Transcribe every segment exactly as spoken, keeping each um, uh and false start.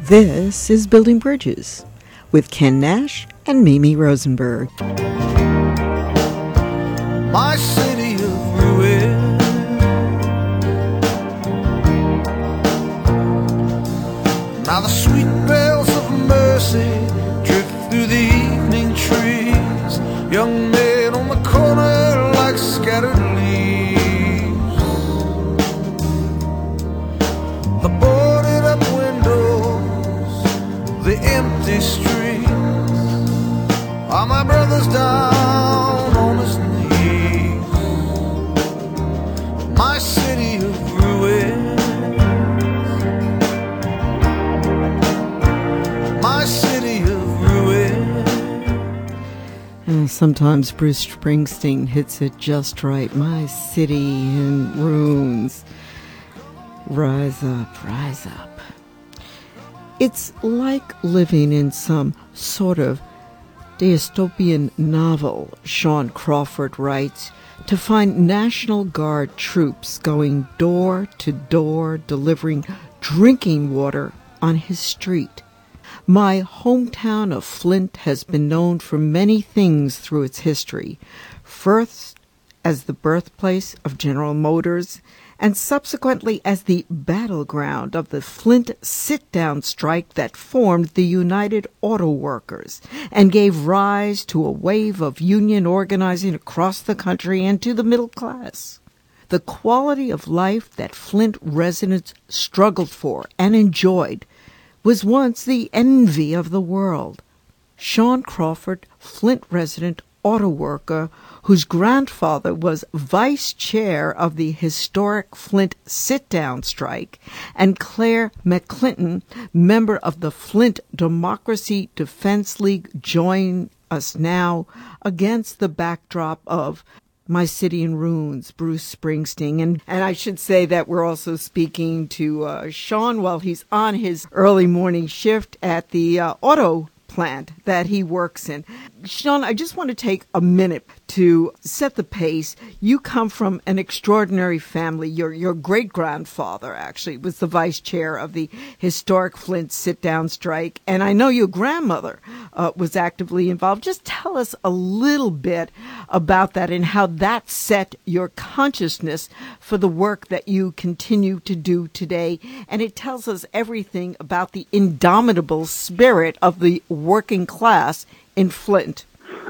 This is Building Bridges with Ken Nash and Mimi Rosenberg. My city of ruin, now the sweet bells of mercy drift through the evening trees, young men on the corner like scattered leaves, the boarded up windows, the empty streets, are my brothers down on his knees. My city of ruins, my city of ruins. And sometimes Bruce Springsteen hits it just right. My city in ruins. Rise up, rise up. It's like living in some sort of dystopian novel, Sean Crawford writes, to find National Guard troops going door to door delivering drinking water on his street. My hometown of Flint has been known for many things through its history. First, as the birthplace of General Motors, and subsequently as the battleground of the Flint sit-down strike that formed the United Auto Workers and gave rise to a wave of union organizing across the country and to the middle class. The quality of life that Flint residents struggled for and enjoyed was once the envy of the world. Sean Crawford, Flint resident auto worker, whose grandfather was vice chair of the historic Flint sit-down strike, and Claire McClinton, member of the Flint Democracy Defense League, join us now against the backdrop of My City in Ruins, Bruce Springsteen. And, and I should say that we're also speaking to uh, Sean while he's on his early morning shift at the uh, auto plant that he works in. Sean, I just want to take a minute to set the pace. You come from an extraordinary family. Your your great-grandfather, actually, was the vice chair of the historic Flint sit-down strike, and I know your grandmother uh, was actively involved. Just tell us a little bit about that and how that set your consciousness for the work that you continue to do today, and it tells us everything about the indomitable spirit of the working class in Flint.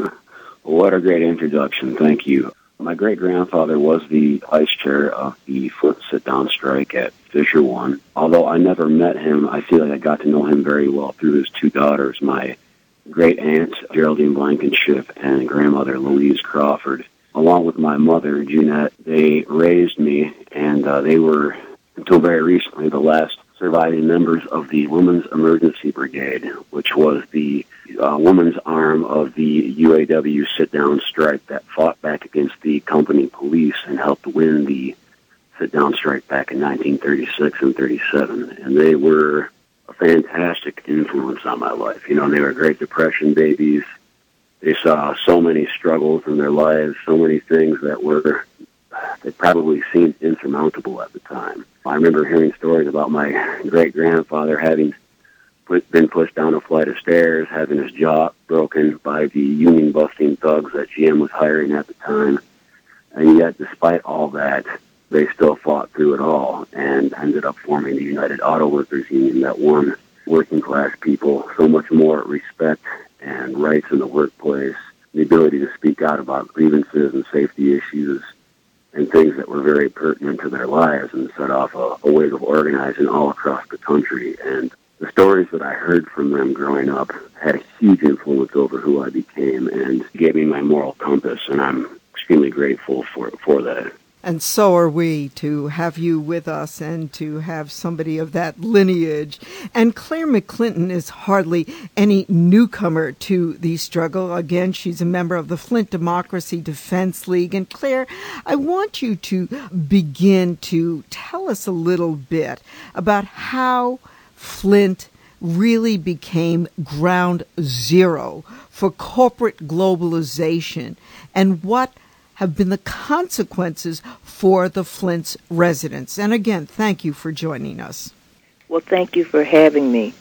What a great introduction. Thank you. My great-grandfather was the vice chair of the Flint sit-down strike at Fisher One. Although I never met him, I feel like I got to know him very well through his two daughters, my great-aunt Geraldine Blankenship and grandmother Louise Crawford. Along with my mother, Jeanette, they raised me, and uh, they were, until very recently, the last surviving members of the Women's Emergency Brigade, which was the uh, women's arm of the U A W sit-down strike that fought back against the company police and helped win the sit-down strike back in nineteen thirty-six and thirty-seven. And they were a fantastic influence on my life. You know, they were Great Depression babies. They saw so many struggles in their lives, so many things that were, they probably seemed insurmountable at the time. I remember hearing stories about my great-grandfather having put, been pushed down a flight of stairs, having his jaw broken by the union-busting thugs that G M was hiring at the time. And yet, despite all that, they still fought through it all and ended up forming the United Auto Workers Union that won working-class people so much more respect and rights in the workplace, the ability to speak out about grievances and safety issues, and things that were very pertinent to their lives, and set off a, a wave of organizing all across the country. And the stories that I heard from them growing up had a huge influence over who I became and gave me my moral compass, and I'm extremely grateful for for that. And so are we, to have you with us and to have somebody of that lineage. And Claire McClinton is hardly any newcomer to the struggle. Again, she's a member of the Flint Democracy Defense League. And Claire, I want you to begin to tell us a little bit about how Flint really became ground zero for corporate globalization and what have been the consequences for the Flint's residents. And again, thank you for joining us. Well, thank you for having me.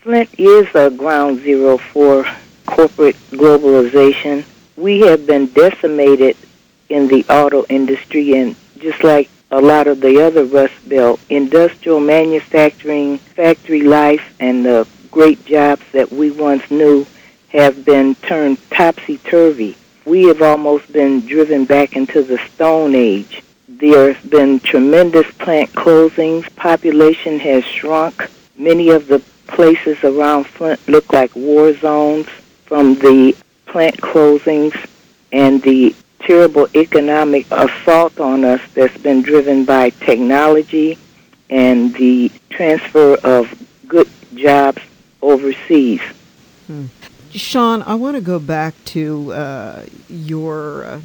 Flint is a ground zero for corporate globalization. We have been decimated in the auto industry, and just like a lot of the other Rust Belt, industrial manufacturing, factory life, and the great jobs that we once knew have been turned topsy-turvy. We have almost been driven back into the Stone Age. There have been tremendous plant closings. Population has shrunk. Many of the places around Flint look like war zones from the plant closings and the terrible economic assault on us that's been driven by technology and the transfer of good jobs overseas. Hmm. Sean, I want to go back to uh, your uh,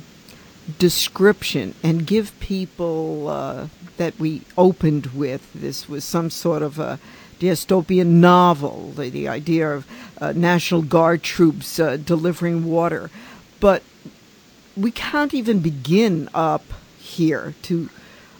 description and give people uh, that we opened with. This was some sort of a dystopian novel, the, the idea of uh, National Guard troops uh, delivering water. But we can't even begin up here to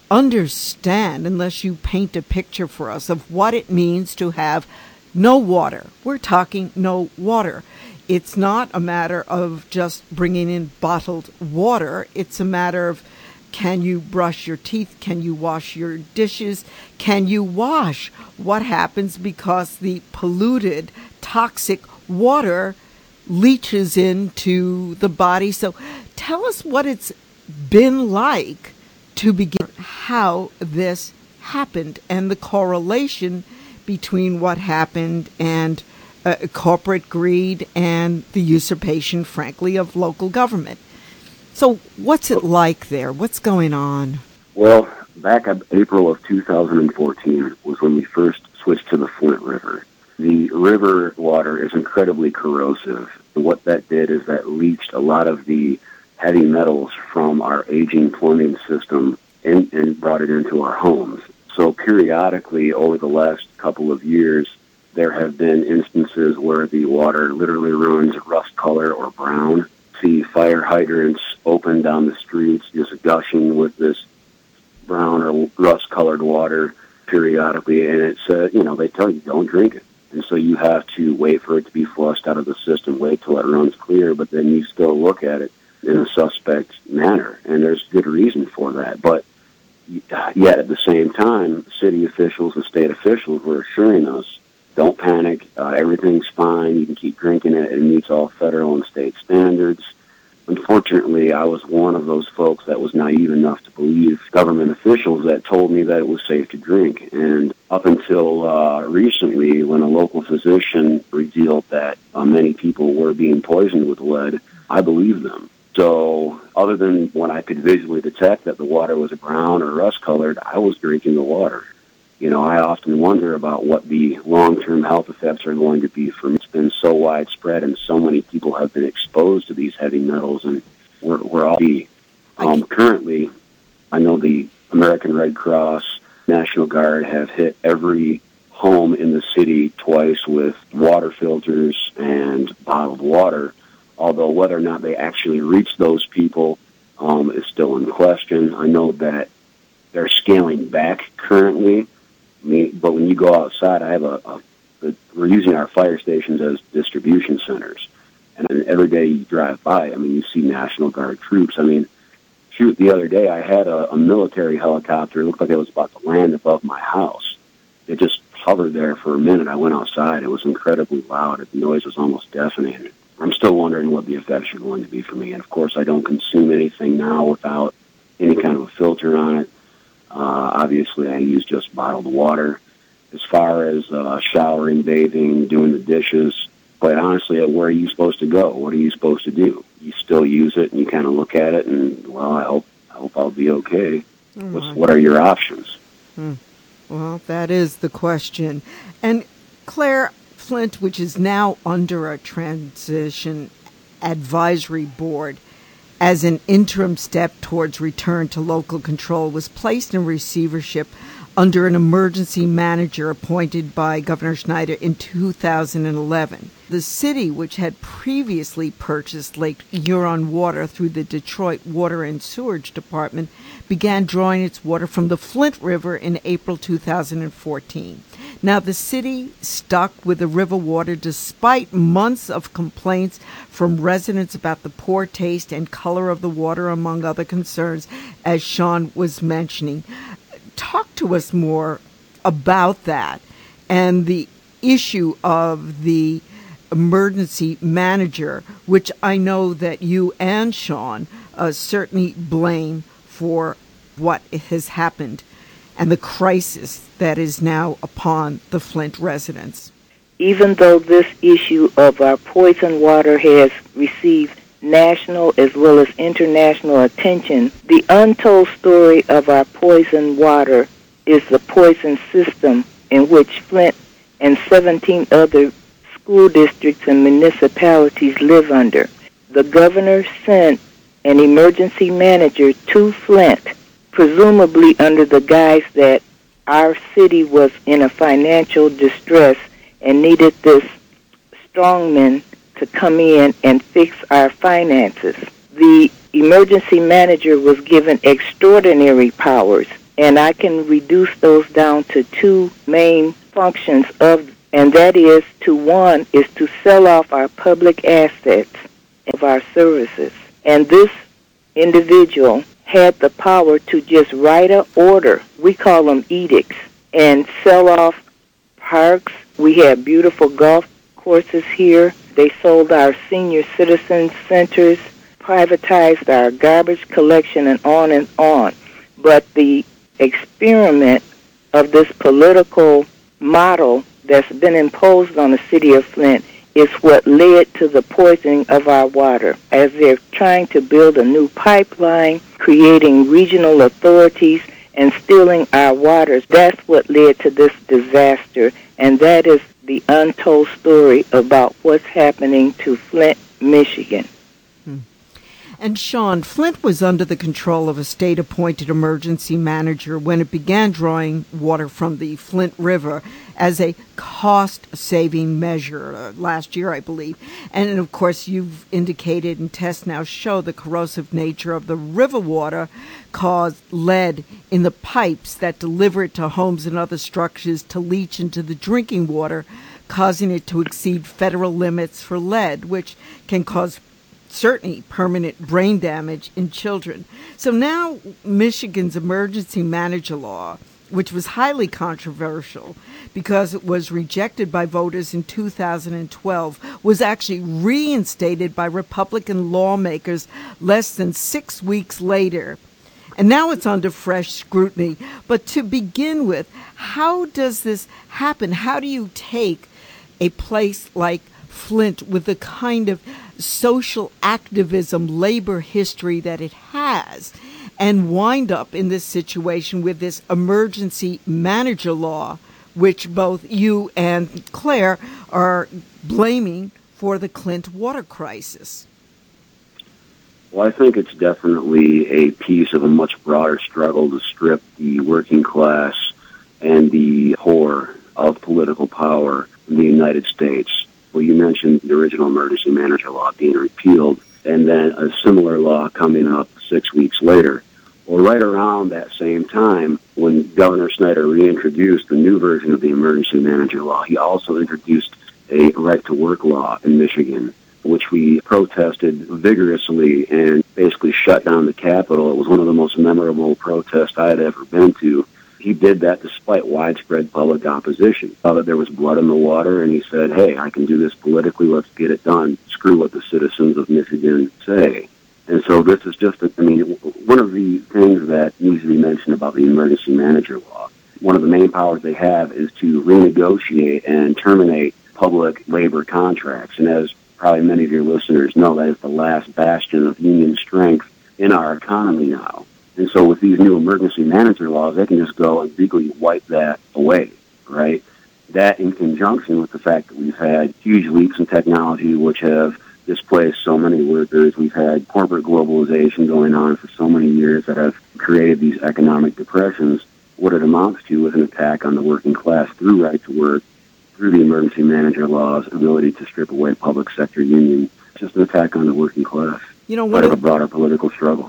understand unless you paint a picture for us of what it means to have no water. We're talking no water. It's not a matter of just bringing in bottled water. It's a matter of, can you brush your teeth? Can you wash your dishes? Can you wash? What happens because the polluted, toxic water leaches into the body? So tell us what it's been like to begin, how this happened, and the correlation between what happened and uh, corporate greed and the usurpation, frankly, of local government. So what's it like there? What's going on? Well, back in April of two thousand fourteen was when we first switched to the Flint River. The river water is incredibly corrosive. And what that did is that leached a lot of the heavy metals from our aging plumbing system and, and brought it into our homes. So periodically, over the last couple of years, there have been instances where the water literally runs rust color or brown. See fire hydrants open down the streets, just gushing with this brown or rust-colored water periodically, and it's, uh, you know, they tell you, don't drink it. And so you have to wait for it to be flushed out of the system, wait till it runs clear, but then you still look at it in a suspect manner, and there's good reason for that. But yet at the same time, city officials and state officials were assuring us, don't panic, uh, everything's fine, you can keep drinking it, it meets all federal and state standards. Unfortunately, I was one of those folks that was naive enough to believe government officials that told me that it was safe to drink. And up until uh, recently, when a local physician revealed that uh, many people were being poisoned with lead, I believed them. So other than when I could visually detect that the water was brown or rust-colored, I was drinking the water. You know, I often wonder about what the long-term health effects are going to be for me. It's been so widespread, and so many people have been exposed to these heavy metals, and we're, we're all the, um, currently, I know the American Red Cross, National Guard have hit every home in the city twice with water filters and bottled water, although whether or not they actually reach those people um, is still in question. I know that they're scaling back currently. I mean, but when you go outside, I have a, a, a, we're using our fire stations as distribution centers. And every day you drive by, I mean, you see National Guard troops. I mean, shoot, the other day I had a, a military helicopter. It looked like it was about to land above my house. It just hovered there for a minute. I went outside. It was incredibly loud. The noise was almost deafening. I'm still wondering what the effects are going to be for me. And, of course, I don't consume anything now without any kind of a filter on it. Uh, obviously, I use just bottled water. As far as uh, showering, bathing, doing the dishes, quite honestly, where are you supposed to go? What are you supposed to do? You still use it, and you kind of look at it, and, well, I hope, I hope I'll be okay. Oh What's, what are your options? Hmm. Well, that is the question. And, Claire, Flint, which is now under a transition advisory board, as an interim step towards return to local control, was placed in receivership under an emergency manager appointed by Governor Schneider in two thousand eleven. The city, which had previously purchased Lake Huron water through the Detroit Water and Sewerage Department, began drawing its water from the Flint River in April two thousand fourteen. Now, the city stuck with the river water despite months of complaints from residents about the poor taste and color of the water, among other concerns, as Sean was mentioning. Talk to us more about that and the issue of the emergency manager, which I know that you and Sean uh, certainly blame for what has happened and the crisis that is now upon the Flint residents. Even though this issue of our poison water has received national as well as international attention, the untold story of our poison water is the poison system in which Flint and seventeen other school districts and municipalities live under. The governor sent an emergency manager to Flint, presumably under the guise that our city was in a financial distress and needed this strongman to come in and fix our finances. The emergency manager was given extraordinary powers, and I can reduce those down to two main functions of, and that is to one is to sell off our public assets of our services. And this individual had the power to just write an order, we call them edicts, and sell off parks. We have beautiful golf courses here. They sold our senior citizen centers, privatized our garbage collection, and on and on. But the experiment of this political model that's been imposed on the city of Flint is what led to the poisoning of our water. As they're trying to build a new pipeline, creating regional authorities, and stealing our waters, that's what led to this disaster, and that is the untold story about what's happening to Flint, Michigan. And Sean, Flint was under the control of a state-appointed emergency manager when it began drawing water from the Flint River as a cost-saving measure uh, last year, I believe. And, of course, you've indicated and tests now show the corrosive nature of the river water caused lead in the pipes that deliver it to homes and other structures to leach into the drinking water, causing it to exceed federal limits for lead, which can cause certainly permanent brain damage in children. So now Michigan's emergency manager law, which was highly controversial because it was rejected by voters in two thousand twelve, was actually reinstated by Republican lawmakers less than six weeks later. And now it's under fresh scrutiny. But to begin with, how does this happen? How do you take a place like Flint with the kind of social activism, labor history that it has, and wind up in this situation with this emergency manager law, which both you and Claire are blaming for the Flint water crisis? Well, I think it's definitely a piece of a much broader struggle to strip the working class and the poor of political power in the United States. Well, you mentioned the original emergency manager law being repealed, and then a similar law coming up six weeks later. Well, right around that same time, when Governor Snyder reintroduced the new version of the emergency manager law, he also introduced a right-to-work law in Michigan, which we protested vigorously and basically shut down the Capitol. It was one of the most memorable protests I had ever been to. He did that despite widespread public opposition. He saw that there was blood in the water, and he said, hey, I can do this politically, let's get it done. Screw what the citizens of Michigan say. And so this is just, a, I mean, one of the things that needs to be mentioned about the emergency manager law. One of the main powers they have is to renegotiate and terminate public labor contracts. And as probably many of your listeners know, that is the last bastion of union strength in our economy now. And so with these new emergency manager laws, they can just go and legally wipe that away, right? That in conjunction with the fact that we've had huge leaps in technology which have displaced so many workers. We've had corporate globalization going on for so many years that have created these economic depressions. What it amounts to is an attack on the working class through right to work, through the emergency manager laws, ability to strip away public sector union. It's just an attack on the working class. You know, part of a broader political struggle.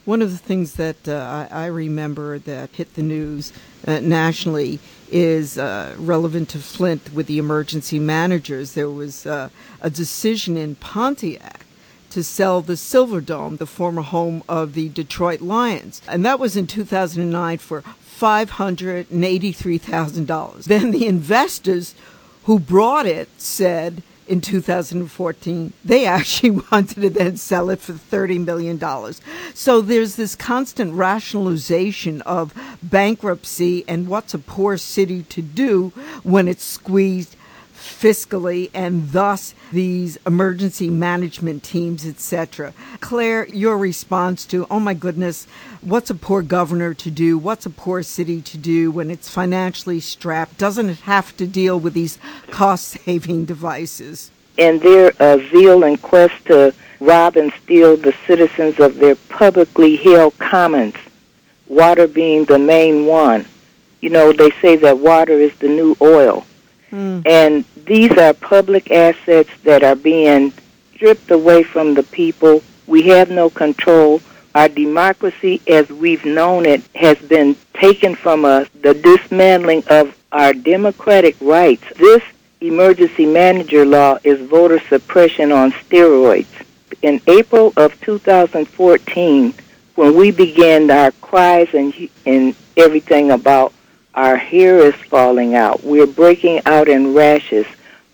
One of the things that uh, I, I remember that hit the news uh, nationally is uh, relevant to Flint with the emergency managers. There was uh, a decision in Pontiac to sell the Silverdome, the former home of the Detroit Lions. And that was in two thousand nine for five hundred eighty-three thousand dollars. Then the investors who brought it said in two thousand fourteen they actually wanted to then sell it for thirty million dollars. So there's this constant rationalization of bankruptcy and what's a poor city to do when it's squeezed fiscally, and thus these emergency management teams, et cetera. Claire, your response to, oh my goodness, what's a poor governor to do? What's a poor city to do when it's financially strapped? Doesn't it have to deal with these cost-saving devices? And their uh, zeal and quest to rob and steal the citizens of their publicly held commons, water being the main one. You know, they say that water is the new oil. Mm. And these are public assets that are being stripped away from the people. We have no control. Our democracy, as we've known it, has been taken from us. The dismantling of our democratic rights. This emergency manager law is voter suppression on steroids. In April of two thousand fourteen, when we began our cries and, and everything about our hair is falling out, we're breaking out in rashes,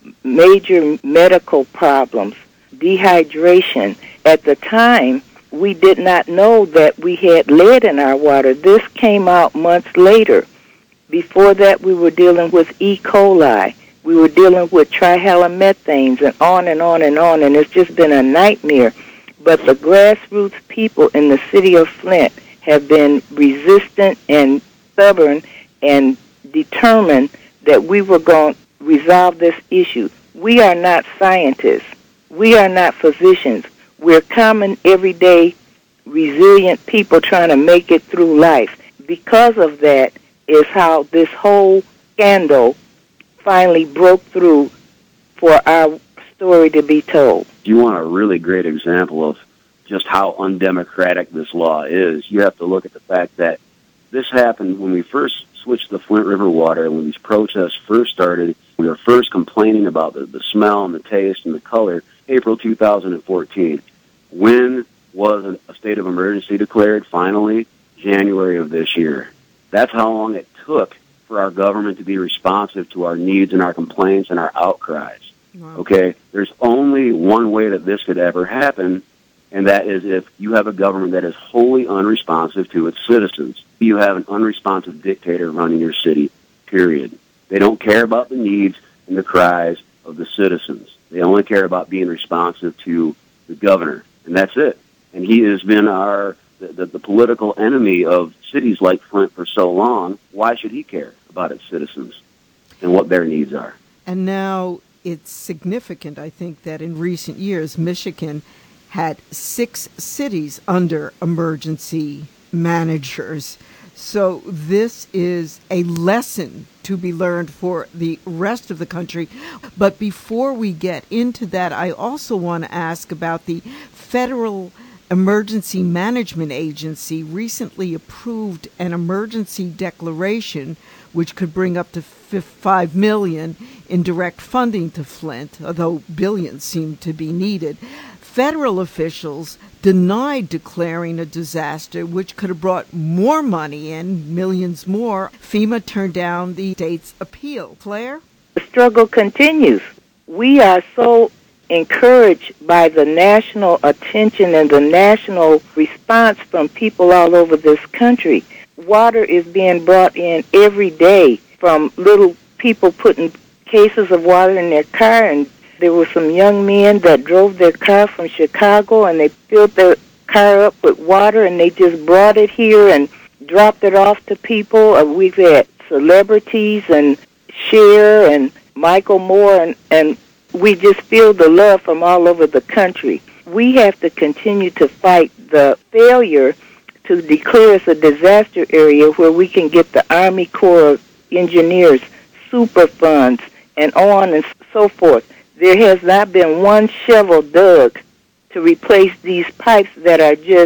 major medical problems, dehydration. At the time, we did not know that we had lead in our water. This came out months later. Before that, we were dealing with E. coli. We were dealing with trihalomethanes and on and on and on, and it's just been a nightmare. But the grassroots people in the city of Flint have been resistant and stubborn and determined that we were going to resolve this issue. We are not scientists. We are not physicians. We're common, everyday, resilient people trying to make it through life. Because of that is how this whole scandal finally broke through for our story to be told. You want a really great example of just how undemocratic this law is. You have to look at the fact that this happened when we first switched the Flint River water, when these protests first started. We were first complaining about the, the smell and the taste and the color, April two thousand fourteen. When was a, a state of emergency declared? Finally, January of this year. That's how long it took for our government to be responsive to our needs and our complaints and our outcries. Wow. Okay? There's only one way that this could ever happen, and that is if you have a government that is wholly unresponsive to its citizens. You have an unresponsive dictator running your city, period. They don't care about the needs and the cries of the citizens. They only care about being responsive to the governor, and that's it. And he has been our the, the, the political enemy of cities like Flint for so long. Why should he care about its citizens and what their needs are? And now it's significant, I think, that in recent years, Michigan had six cities under emergency managers. So this is a lesson to be learned for the rest of the country. But before we get into that, I also want to ask about the Federal Emergency Management Agency recently approved an emergency declaration which could bring up to five million dollars in direct funding to Flint, although billions seem to be needed. Federal officials denied declaring a disaster, which could have brought more money in, millions more. FEMA turned down the state's appeal. Claire? The struggle continues. We are so encouraged by the national attention and the national response from people all over this country. Water is being brought in every day from little people putting cases of water in their car, and there were some young men that drove their car from Chicago, and they filled their car up with water, and they just brought it here and dropped it off to people. Uh, we've had celebrities and Cher and Michael Moore, and, and we just feel the love from all over the country. We have to continue to fight the failure to declare us a disaster area where we can get the Army Corps of Engineers super funds and on and so forth. There has not been one shovel dug to replace these pipes that are just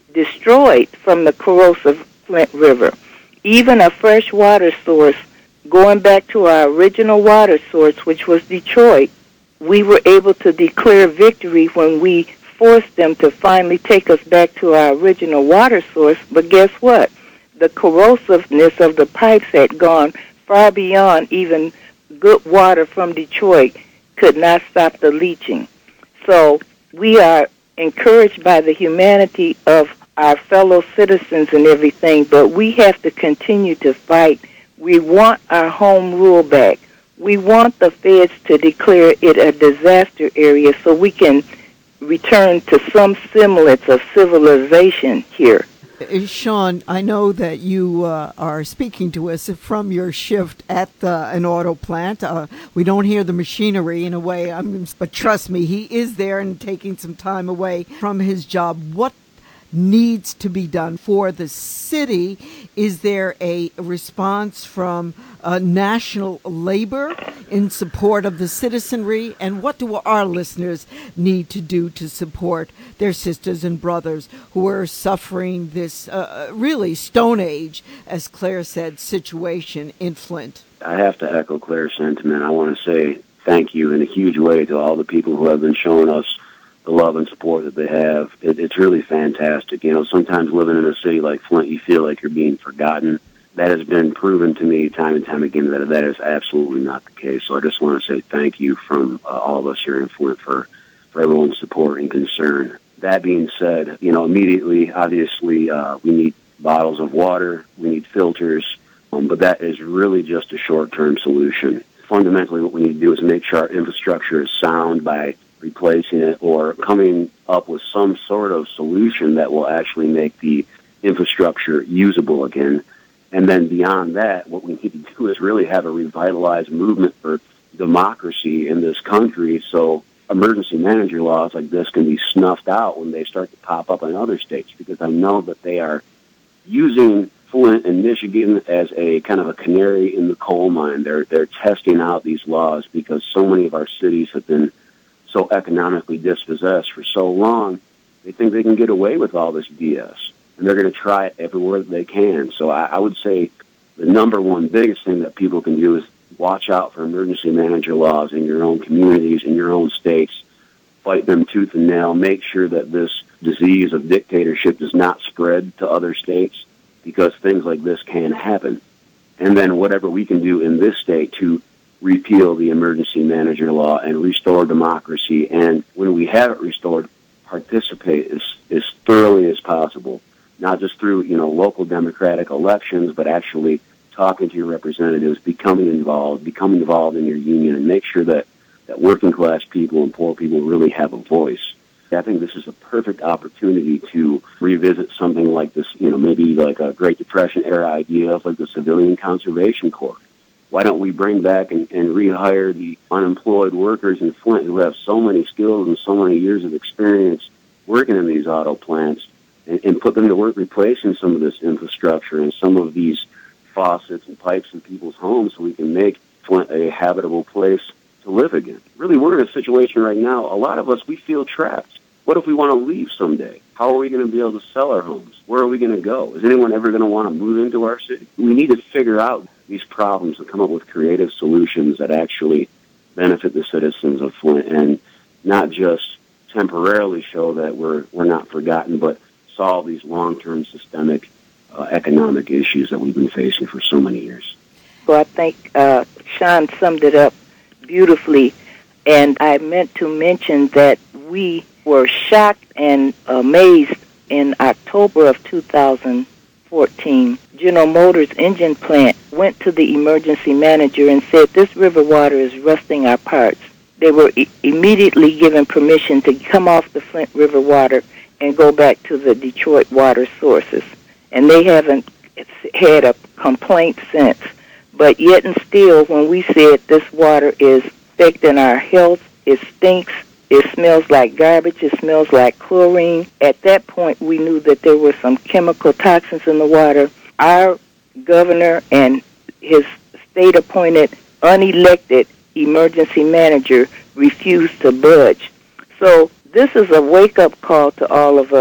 destroyed from the corrosive Flint River. Even a fresh water source, going back to our original water source, which was Detroit, we were able to declare victory when we forced them to finally take us back to our original water source. But guess what? The corrosiveness of the pipes had gone far beyond even good water from Detroit could not stop the leaching. So we are encouraged by the humanity of our fellow citizens and everything, but we have to continue to fight. We want our home rule back. We want the feds to declare it a disaster area so we can return to some semblance of civilization here. Sean, I know that you uh, are speaking to us from your shift at the, an auto plant. Uh, we don't hear the machinery in a way, I'm, but trust me, he is there and taking some time away from his job. What needs to be done for the city? Is there a response from uh, national labor in support of the citizenry? And what do our listeners need to do to support their sisters and brothers who are suffering this uh, really Stone Age, as Claire said, situation in Flint? I have to echo Claire's sentiment. I want to say thank you in a huge way to all the people who have been showing us the love and support that they have. It, it's really fantastic. You know, sometimes living in a city like Flint, you feel like you're being forgotten. That has been proven to me time and time again that that is absolutely not the case. So I just want to say thank you from uh, all of us here in Flint for, for everyone's support and concern. That being said, you know, immediately, obviously, uh, we need bottles of water, we need filters, um, but that is really just a short-term solution. Fundamentally, what we need to do is make sure our infrastructure is sound by replacing it or coming up with some sort of solution that will actually make the infrastructure usable again. And then beyond that, what we need to do is really have a revitalized movement for democracy in this country so emergency manager laws like this can be snuffed out when they start to pop up in other states, because I know that they are using Flint and Michigan as a kind of a canary in the coal mine. They're, they're testing out these laws because so many of our cities have been so economically dispossessed for so long, they think they can get away with all this B S. And they're going to try it everywhere that they can. So I, I would say the number one biggest thing that people can do is watch out for emergency manager laws in your own communities, in your own states. Fight them tooth and nail. Make sure that this disease of dictatorship does not spread to other states, because things like this can happen. And then whatever we can do in this state to repeal the emergency manager law and restore democracy, and when we have it restored, participate as, as thoroughly as possible, not just through, you know, local democratic elections, but actually talking to your representatives, becoming involved, becoming involved in your union, and make sure that, that working class people and poor people really have a voice. I think this is a perfect opportunity to revisit something like this, you know, maybe like a Great Depression era idea of like the Civilian Conservation Corps. Why don't we bring back and, and rehire the unemployed workers in Flint who have so many skills and so many years of experience working in these auto plants, and, and put them to work replacing some of this infrastructure and some of these faucets and pipes in people's homes so we can make Flint a habitable place to live again. Really, we're in a situation right now, a lot of us, we feel trapped. What if we want to leave someday? How are we going to be able to sell our homes? Where are we going to go? Is anyone ever going to want to move into our city? We need to figure out these problems and come up with creative solutions that actually benefit the citizens of Flint, and not just temporarily show that we're we're not forgotten, but solve these long-term systemic uh, economic issues that we've been facing for so many years. Well, I think uh, Sean summed it up beautifully, and I meant to mention that we were shocked and amazed in October of two thousand fourteen. General Motors engine plant went to the emergency manager and said, this river water is rusting our parts. They were e- immediately given permission to come off the Flint River water and go back to the Detroit water sources. And they haven't had a complaint since. But yet and still, when we said this water is affecting our health, it stinks, it smells like garbage, it smells like chlorine. At that point, we knew that there were some chemical toxins in the water. Our governor and his state-appointed, unelected emergency manager refused to budge. So this is a wake-up call to all of us.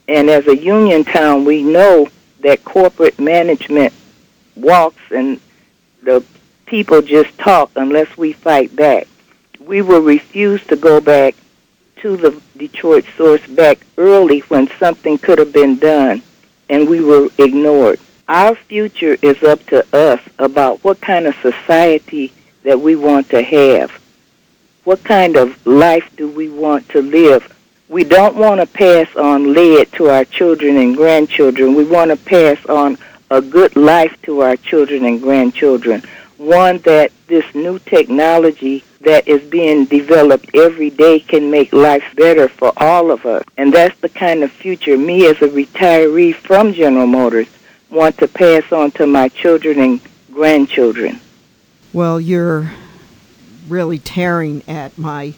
And as a union town, we know that corporate management walks and the people just talk unless we fight back. We will refuse to go back to the Detroit source back early when something could have been done, and we were ignored. Our future is up to us about what kind of society that we want to have. What kind of life do we want to live? We don't want to pass on lead to our children and grandchildren. We want to pass on a good life to our children and grandchildren, one that this new technology that is being developed every day can make life better for all of us. And that's the kind of future me as a retiree from General Motors want to pass on to my children and grandchildren. Well, you're really tearing at my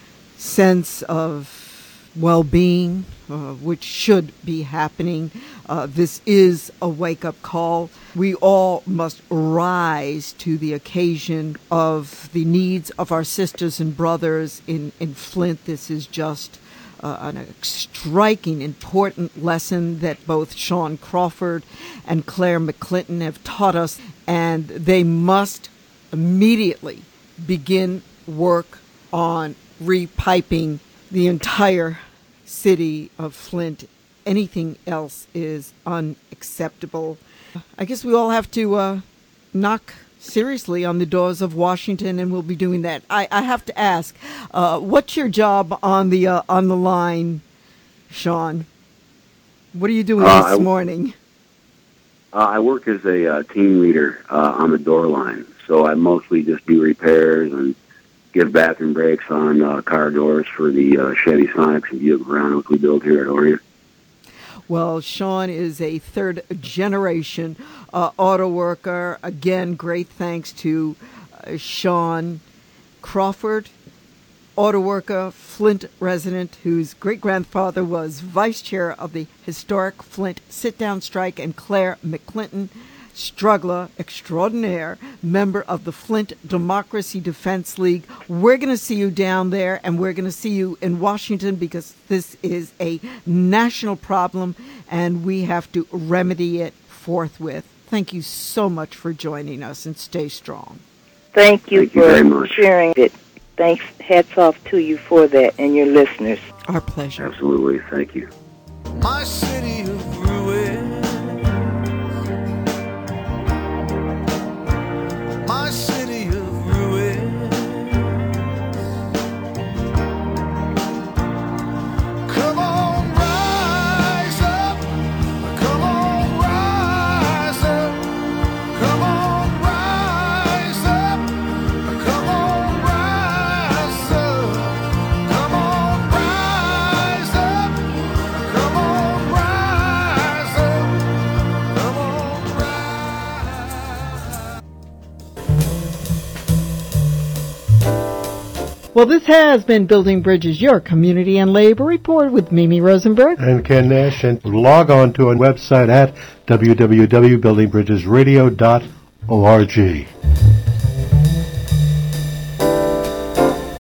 sense of well-being, uh, which should be happening. Uh, this is a wake-up call. We all must rise to the occasion of the needs of our sisters and brothers in, in Flint. This is just uh, an striking, important lesson that both Sean Crawford and Claire McClinton have taught us, and they must immediately begin work on repiping the entire city of Flint. Anything else is unacceptable. I guess we all have to uh, knock seriously on the doors of Washington, and we'll be doing that. I, I have to ask, uh, what's your job on the uh, on the line, Sean? What are you doing uh, this I, morning? Uh, I work as a uh, team leader uh, on the door line, so I mostly just do repairs and give bathroom breaks on uh, car doors for the uh, Chevy Sonics and Buick Veranos we build here at Oria. Well, Sean is a third-generation uh, auto worker. Again, great thanks to uh, Sean Crawford, auto worker, Flint resident, whose great-grandfather was vice chair of the historic Flint sit-down strike, and Claire McClinton, struggler extraordinaire, member of the Flint Democracy Defense League. We're going to see you down there, and we're going to see you in Washington, because this is a national problem, and we have to remedy it forthwith. Thank you so much for joining us, and stay strong. Thank you Thank you for very much. sharing it. Thanks. Hats off to you for that and your listeners. Our pleasure. Absolutely. Thank you. My city of ruin, my city of ruin. Come on, rise up. Come on, rise up. Come on, rise up. Come on, rise up. Come on, rise up. Come on, rise up. Come on, rise. Well, this has been Building Bridges, your community and labor report with Mimi Rosenberg. And Ken Nash, and log on to our website at w w w dot building bridges radio dot org.